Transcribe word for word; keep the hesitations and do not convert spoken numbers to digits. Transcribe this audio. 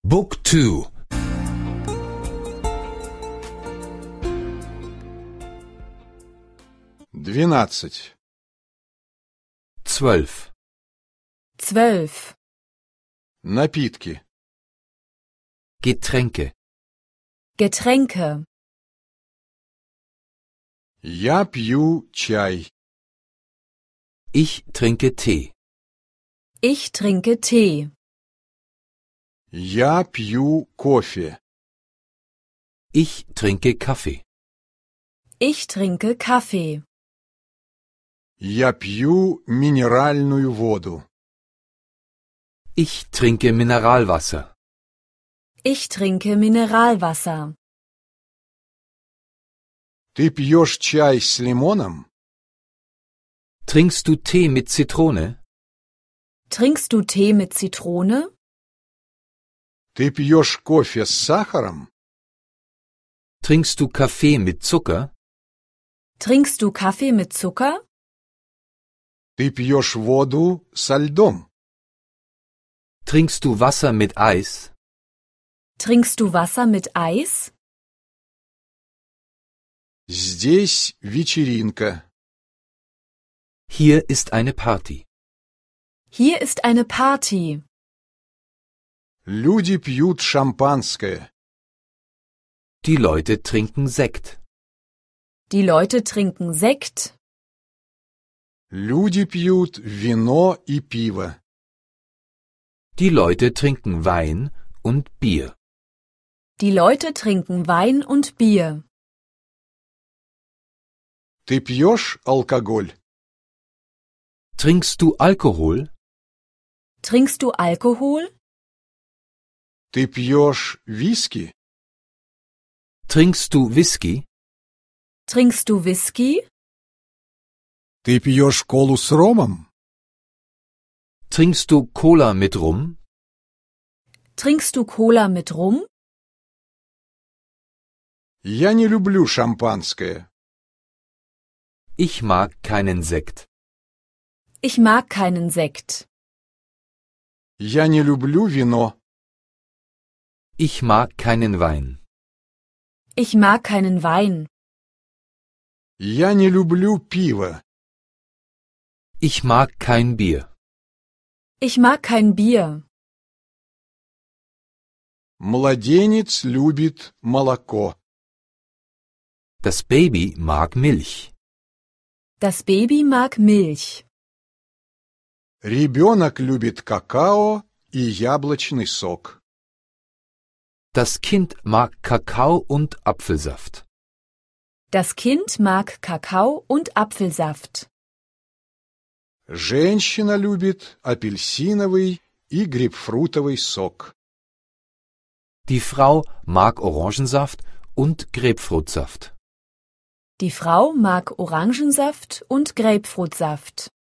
Book two. Двенадцать. Zwölf. Zwölf. Напитки. Getränke. Getränke. Я пью чай. Ich trinke Tee. Ich trinke Tee. Я пью кофе. Ich trinke Kaffee. Ich trinke Kaffee. Я пью минеральную воду. Ich trinke Mineralwasser. Ich trinke Mineralwasser. Ты пьешь чай с лимоном? Trinkst du Tee mit Zitrone? Trinkst du Tee mit Zitrone? Ты пьешь кофе с сахаром? Trinkst du Kaffee mit Zucker? Trinkst du Kaffee mit Zucker? Ты пьешь воду со льдом? Trinkst du Wasser mit Eis? Trinkst du Wasser mit Eis? Здесь вечеринка. Hier ist eine Party. Hier ist eine Party. Люди пьют шампанское. Die Leute trinken Sekt. Die Leute trinken Sekt. Люди пьют вино и пиво. Die Leute trinken Wein und Bier. Die Leute trinken Wein und Bier. Ты пьешь алкоголь? Trinkst du Alkohol? Trinkst du Alkohol? Ты пьешь виски? Trinkst du Whisky? Trinkst du Whisky? Ты пьешь колу с ромом? Trinkst du Cola mit Rum? Trinkst du Cola mit Rum? Я не люблю шампанское. Ich mag keinen Sekt. Ich mag keinen Sekt. Я не люблю вино. Ich mag keinen Wein. Ich mag keinen Wein. Я не люблю пиво. Ich mag kein Bier. Ich mag kein Bier. Младенец любит молоко. Das Baby mag Milch. Das Baby mag Milch. Ребенок любит какао и яблочный сок. Das Kind mag Kakao und Apfelsaft. Das Kind mag Kakao und Apfelsaft. Женщина любит апельсиновый и грейпфрутовый сок. Die Frau mag Orangensaft und Grapefruitsaft. Die Frau mag Orangensaft und Grapefruitsaft.